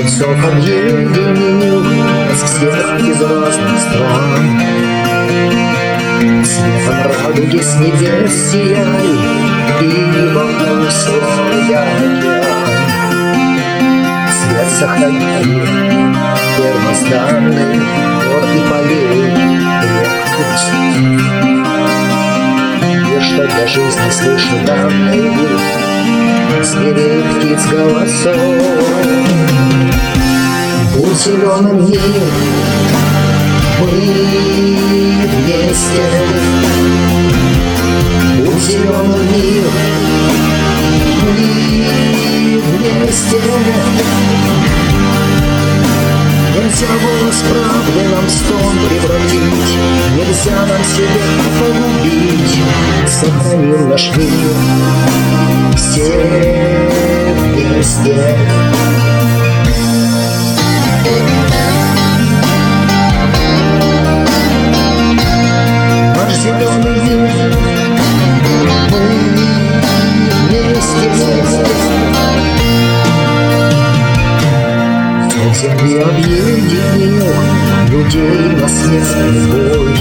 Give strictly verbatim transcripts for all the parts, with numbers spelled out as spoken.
Мудрецов объединил нас всех из разных стран. Светом радуги с небес сияй, и волной свой океан. Свет сохраняй первозданный гор и полей, рек пустынь. Мир, что для жизни слышит данный, зверей, птиц, голосов. Будь зеленым мир, мы вместе. Будь зеленым мир, мы вместе. Нельзя голос правды нам в стон превратить, нельзя нам себя погубить. Сохраним наш мир все вместе. Наш зеленый мир, мы вместе. Земли объединил людей на смертный бой,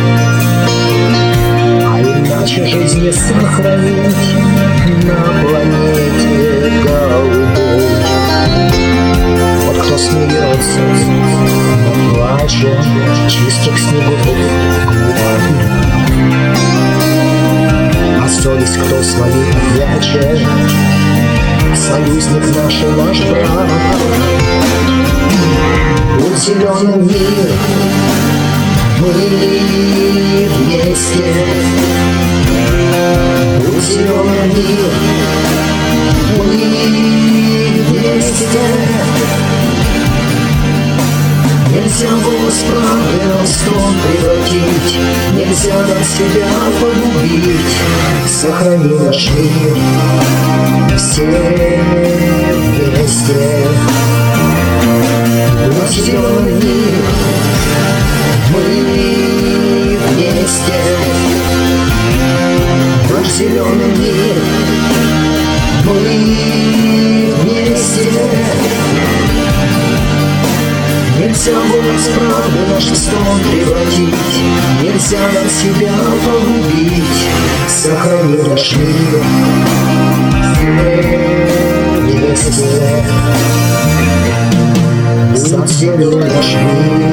а иначе жизнь не сохранить на планете голубой. Вот кто смеется, но плачет чистых снегов губами, а совесть кто свою прячет, союзник наш и наш брат. Будь зеленым мир, мы вместе. Будь зеленым мир, мы вместе. Нельзя голос правды нам в стон превратить, нельзя нам себя погубить. Сохрани наш мир все вместе. Будь зеленый мир, мы вместе. Наш зеленый мир, мы вместе. Нельзя голос правды наш в стон превратить, нельзя нам себя погубить. Сохрани наш мир вместе. Будь зеленый наш мир.